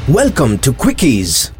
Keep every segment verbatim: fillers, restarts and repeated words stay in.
Welcome to Quickies.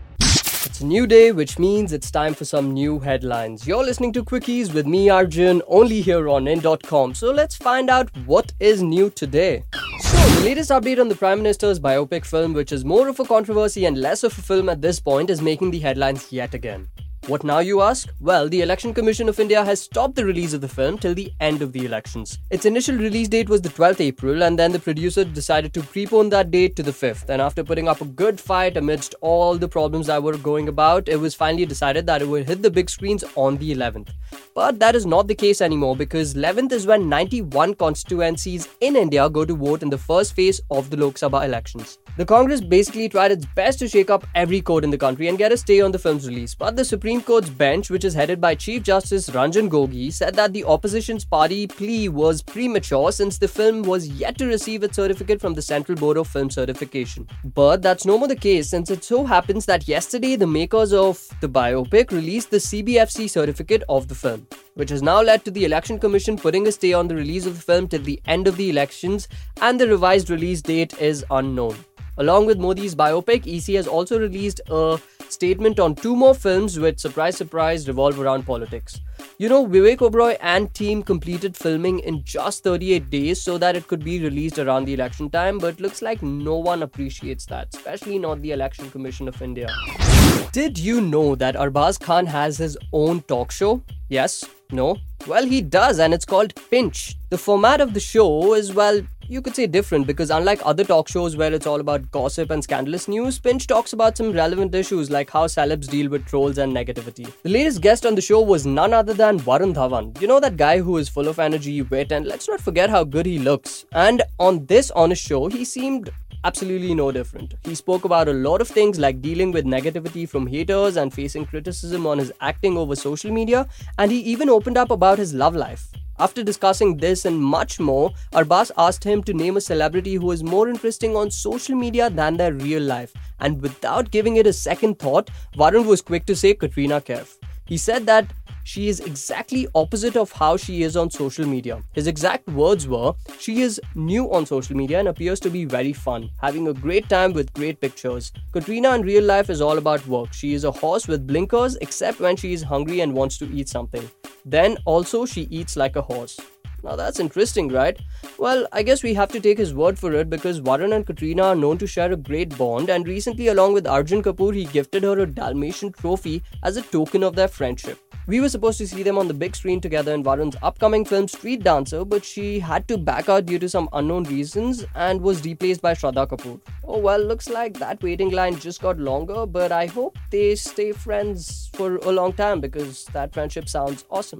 It's a new day, which means it's time for some new headlines. You're listening to Quickies with me, Arjun, only here on in dot com. So let's find out what is new today. So, the latest update on the Prime Minister's biopic film, which is more of a controversy and less of a film at this point, is making the headlines yet again. What now, you ask? Well, the Election Commission of India has stopped the release of the film till the end of the elections. Its initial release date was the twelfth of April, and then the producer decided to prepone that date to the fifth. And after putting up a good fight amidst all the problems that were going about, it was finally decided that it would hit the big screens on the eleventh. But that is not the case anymore, because eleventh is when ninety-one constituencies in India go to vote in the first phase of the Lok Sabha elections. The Congress basically tried its best to shake up every court in the country and get a stay on the film's release, but the Supreme Court's bench, which is headed by Chief Justice Ranjan Gogoi, said that the opposition's party plea was premature since the film was yet to receive its certificate from the Central Board of Film Certification. But that's no more the case, since it so happens that yesterday the makers of the biopic released the C B F C certificate of the film, which has now led to the Election Commission putting a stay on the release of the film till the end of the elections, and the revised release date is unknown. Along with Modi's biopic, E C has also released a statement on two more films which, surprise surprise, revolve around politics. You know, Vivek Oberoi and team completed filming in just thirty-eight days so that it could be released around the election time, but looks like no one appreciates that, especially not the Election Commission of India. Did you know that Arbaz Khan has his own talk show? Yes? No? Well, he does, and it's called Pinch. The format of the show is, well, you could say different, because unlike other talk shows where it's all about gossip and scandalous news, Pinch talks about some relevant issues like how celebs deal with trolls and negativity. The latest guest on the show was none other than Varun Dhawan. You know, that guy who is full of energy, wit, and let's not forget how good he looks. And on this honest show, he seemed absolutely no different. He spoke about a lot of things like dealing with negativity from haters and facing criticism on his acting over social media, and he even opened up about his love life. After discussing this and much more, Arbaz asked him to name a celebrity who is more interesting on social media than their real life, and without giving it a second thought, Varun was quick to say Katrina Kaif. He said that she is exactly opposite of how she is on social media. His exact words were, she is new on social media and appears to be very fun, having a great time with great pictures. Katrina in real life is all about work. She is a horse with blinkers except when she is hungry and wants to eat something. Then also she eats like a horse. Now that's interesting, right? Well, I guess we have to take his word for it, because Varun and Katrina are known to share a great bond, and recently along with Arjun Kapoor, he gifted her a Dalmatian trophy as a token of their friendship. We were supposed to see them on the big screen together in Varun's upcoming film Street Dancer, but she had to back out due to some unknown reasons and was replaced by Shraddha Kapoor. Oh well, looks like that waiting line just got longer, but I hope they stay friends for a long time, because that friendship sounds awesome.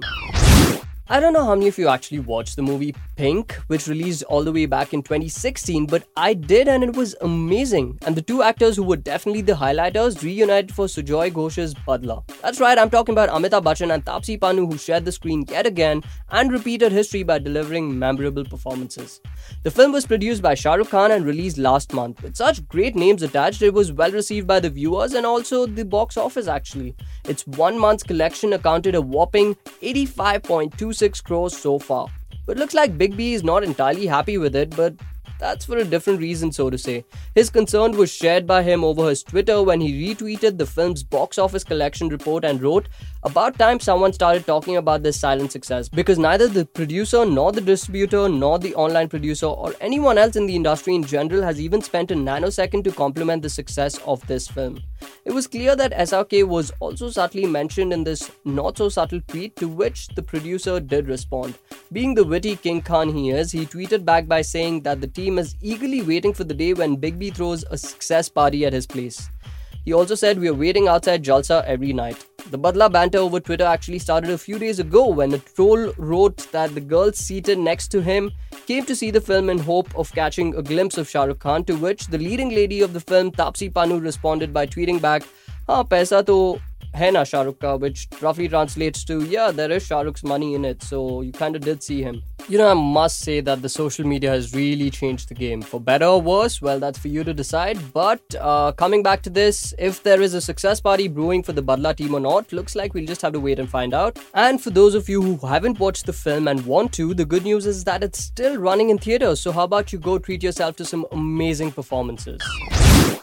I don't know how many of you actually watched the movie Pink, which released all the way back in twenty sixteen, but I did, and it was amazing. And the two actors who were definitely the highlighters reunited for Sujoy Ghosh's Badla. That's right, I'm talking about Amitabh Bachchan and Taapsee Pannu, who shared the screen yet again and repeated history by delivering memorable performances. The film was produced by Shah Rukh Khan and released last month. With such great names attached, it was well received by the viewers and also the box office actually. Its one month's collection accounted a whopping eighty-five point two six crores so far. But looks like Big B is not entirely happy with it, but that's for a different reason, so to say. His concern was shared by him over his Twitter when he retweeted the film's box office collection report and wrote, "About time someone started talking about this silent success, because neither the producer nor the distributor nor the online producer or anyone else in the industry in general has even spent a nanosecond to compliment the success of this film." It was clear that S R K was also subtly mentioned in this not-so-subtle tweet, to which the producer did respond. Being the witty King Khan he is, he tweeted back by saying that the team is eagerly waiting for the day when Big B throws a success party at his place. He also said, "We are waiting outside Jalsa every night." The Badla banter over Twitter actually started a few days ago when a troll wrote that the girl seated next to him came to see the film in hope of catching a glimpse of Shah Rukh Khan, to which the leading lady of the film, Taapsee Pannu, responded by tweeting back, "Haan, paisa to hai na Shah Rukh ka," which roughly translates to, yeah, there is Shah Rukh's money in it, so you kind of did see him. You know, I must say that the social media has really changed the game. For better or worse, well, that's for you to decide. But uh, coming back to this, if there is a success party brewing for the Badla team or not, looks like we'll just have to wait and find out. And for those of you who haven't watched the film and want to, the good news is that it's still running in theaters. So how about you go treat yourself to some amazing performances?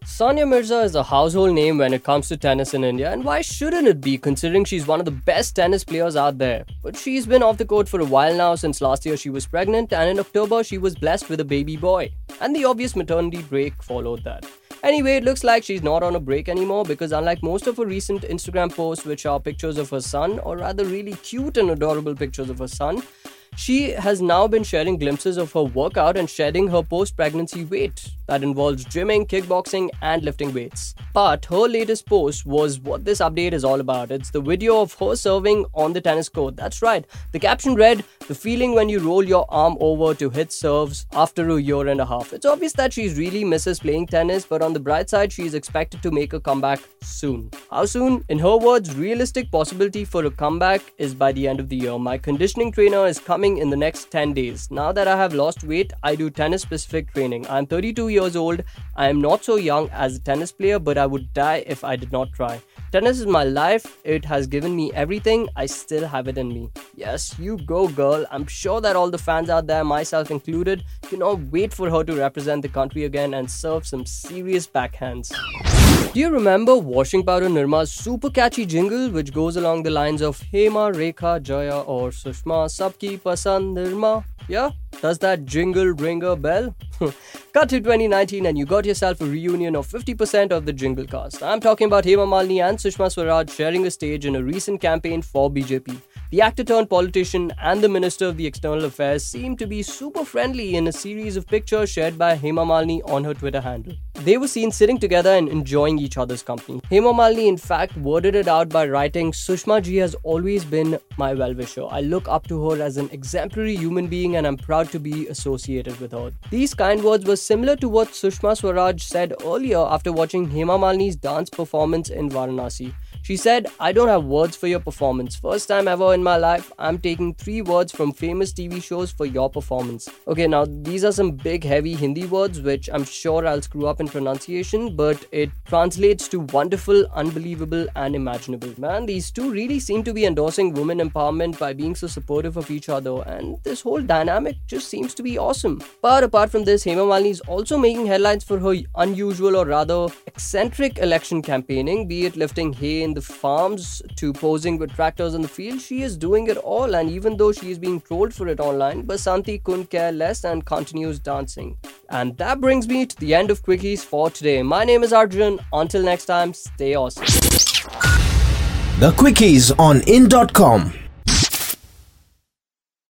Sania Mirza is a household name when it comes to tennis in India, and why shouldn't it be considering she's one of the best tennis players out there? But she's been off the court for a while now. Since last year she was pregnant, and in October she was blessed with a baby boy. And the obvious maternity break followed that. Anyway, it looks like she's not on a break anymore because unlike most of her recent Instagram posts, which are pictures of her son, or rather really cute and adorable pictures of her son, she has now been sharing glimpses of her workout and shedding her post-pregnancy weight. That involves gymming, kickboxing and lifting weights. But her latest post was what this update is all about. It's the video of her serving on the tennis court. That's right. The caption read, "The feeling when you roll your arm over to hit serves after a year and a half." It's obvious that she really misses playing tennis, but on the bright side, she is expected to make a comeback soon. How soon? In her words, realistic possibility for a comeback is by the end of the year. "My conditioning trainer is coming in the next ten days. Now that I have lost weight, I do tennis specific training. I'm thirty-two years old. I am not so young as a tennis player, but I would die if I did not try. Tennis is my life. It has given me everything. I still have it in me." Yes, you go, girl. I'm sure that all the fans out there, myself included, cannot wait for her to represent the country again and serve some serious backhands. Do you remember Washing Powder Nirma's super catchy jingle which goes along the lines of Hema, Rekha, Jaya or Sushma, Sabki Pasand Nirma? Yeah? Does that jingle ring a bell? Cut to twenty nineteen and you got yourself a reunion of fifty percent of the jingle cast. I'm talking about Hema Malini and Sushma Swaraj sharing a stage in a recent campaign for B J P. The actor turned politician and the Minister of the External Affairs seemed to be super friendly in a series of pictures shared by Hema Malini on her Twitter handle. They were seen sitting together and enjoying each other's company. Hema Malini in fact worded it out by writing, "Sushma ji has always been my well-wisher. I look up to her as an exemplary human being and I'm proud to be associated with her." These kind words were similar to what Sushma Swaraj said earlier after watching Hema Malini's dance performance in Varanasi. She said, "I don't have words for your performance. First time ever in my life, I'm taking three words from famous T V shows for your performance." Okay, now these are some big heavy Hindi words which I'm sure I'll screw up in pronunciation, but it translates to wonderful, unbelievable and imaginable. Man, these two really seem to be endorsing women empowerment by being so supportive of each other, and this whole dynamic just seems to be awesome. But apart from this, Hema Malini is also making headlines for her unusual or rather eccentric election campaigning, be it lifting hay in the farms to posing with tractors in the field. She is doing it all, and even though she is being trolled for it online, Basanti couldn't care less and continues dancing. And that brings me to the end of Quickies for today. My name is Arjun. Until next time, stay awesome. The Quickies on in dot com.